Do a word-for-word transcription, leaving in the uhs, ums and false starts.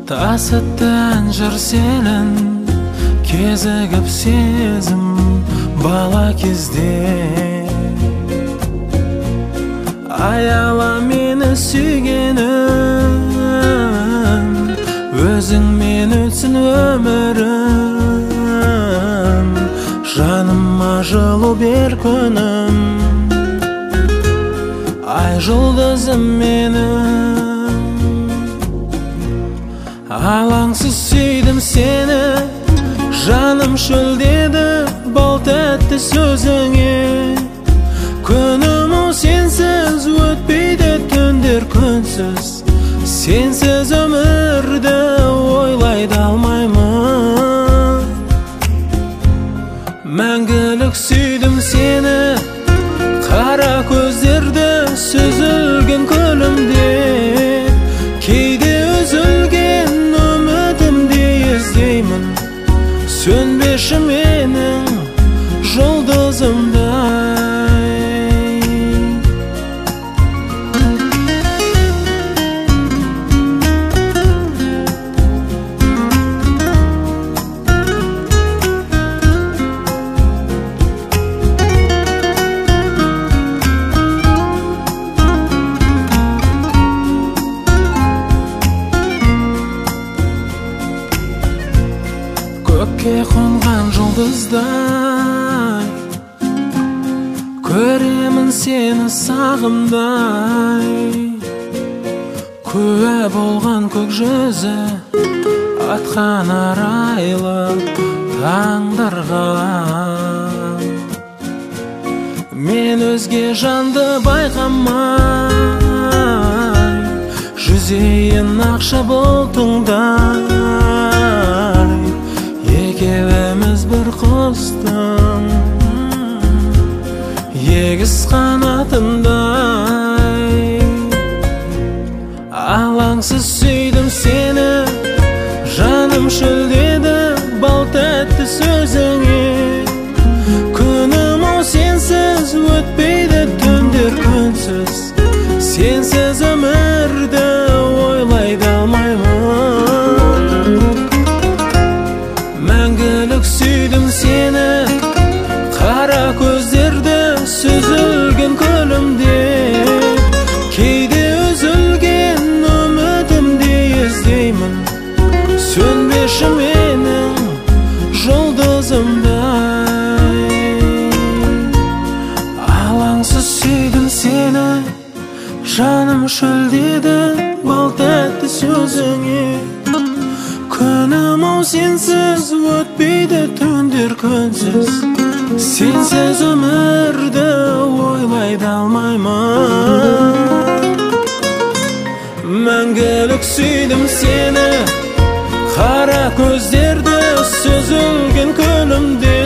Тасыттан жыр селін кезігіп сезім бала кезде. Аяла мені сүйгенім, өзіңмен өтсін өмірім, жаныма жылу бер күнім, ай жұлдызым менің. Алаңсыз сүйдім сені, жаным шөлдеді бал тәтті сөзіңе. Күнім о сенсіз өтпейді түндер күнсіз, сенсіз өмірді ойлай да алмаймын. Мәңгілік сүйдім сені, қара көздерді сүзілген күлімде. Кейде үзілген үмітімде іздеймін, сөнбеші менің жұлдызымдай. Көкке қонған жұлдыздай, көремін сені сағымдай. Куә болған көк жүзі атқан арайлы таңдарға. Мен өзге жанды байқамай жүзейін ақша бұлтыңдай. Екеуіміз бір құстың егіз қанатындай. Алаңсыз сүйдім сені, жаным шөлдеді бал тәтті сөзіңе. Күнім о сенсіз өтпейді түндер күнсіз, сенсіз өмірді ойлай да алмаймын. Мәңгілік сүйдім сені, қара көздерді сүзілген күлімде. Кейде үзілген үмітімде іздеймін, сөнбеші менің жұлдызымдай. Алаңсыз сүйдім сені, жаным шөлдеді бал тәтті сөзіңе. Күнім о сенсіз өтпейді түндер күнсіз, сенсіз өмірді ойлай да алмаймын. Мәңгілік сүйдім сені, қара көздерді сүзілген күнімде.